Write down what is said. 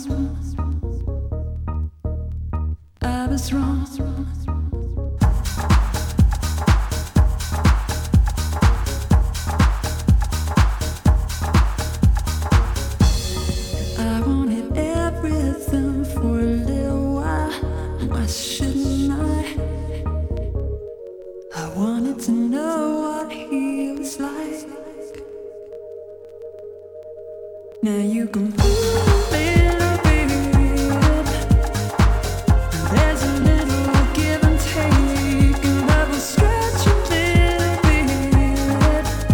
I was wrong. I wanted everything for a little while. Why shouldn't I? I wanted to know what he was like. Now you can prove